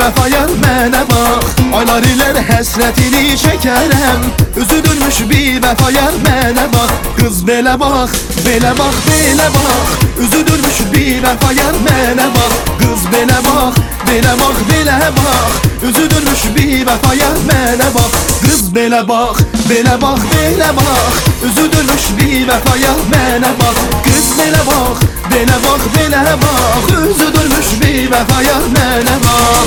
vəfa yar mənə bax. Aylar ilər həsrətini çəkərəm, üzülürmüş bir vəfa yar mənə bax. Qız belə bax, belə bax, belə bax, üzülürmüş bir vəfa yar mənə bax. Qız belə bax, belə bax, belə bax, üzülürmüş bir vəfa yar mənə bax. Qız belə bax, belə bax, belə bax, üzülürmüş bir vəfa yar mənə bax. Qız belə bax, belə bax, belə bax, üzülürmüş bir vəfa yar mənə bax.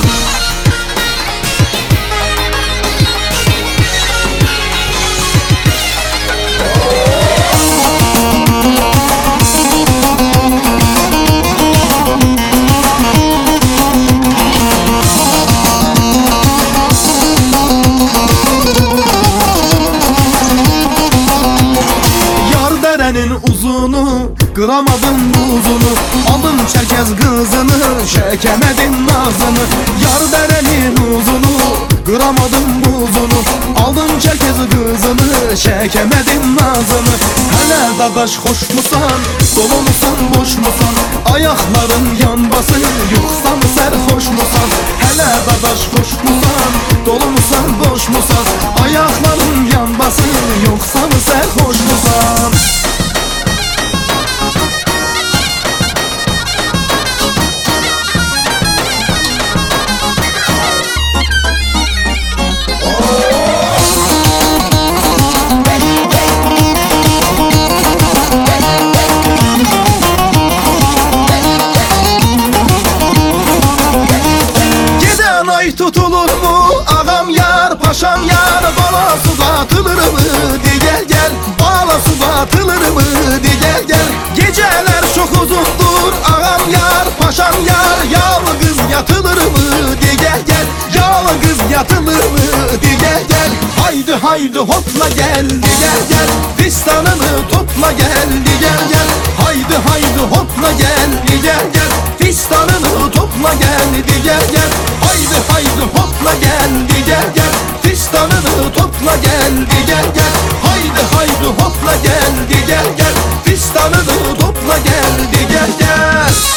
Uzunu qıramadın buzunu, aldın çərkəz qızını, çəkəmədin nazını. Yar dərənin uzunu qıramadın buzunu, aldın çərkəz qızını, çəkəmədin nazını. Hələ dadaş xoşmusan, dolumusan, boşmusan, ayaqların yan basın, yoxsa mı sərxoşmusan? Hələ dadaş xoşmusan, dolumusan, boşmusan, ayaqların yan basın, yoxsa mı sərxoşmusan? Tutulur mu ağam yar, paşam yar, bala su atılır mı? De gel gel, bala su atılır mı? De gel gel. Geceler çok uzundur ağam yar, paşam yar, yağlı kız yatılır mı? De gel gel, yağlı kız yatılır mı? De gel gel. Haydi haydi hopla gel, de gel gel, fistanını topla gel, de gel gel. Haydi haydi hopla gel, de gel gel, fistanını topla gel, de gel gel. Haydi haydi hopla gel, de gel gel, fistanını topla gel, de gel gel. Haydi haydi hopla gel, de gel gel, fistanını topla gel, de gel gel.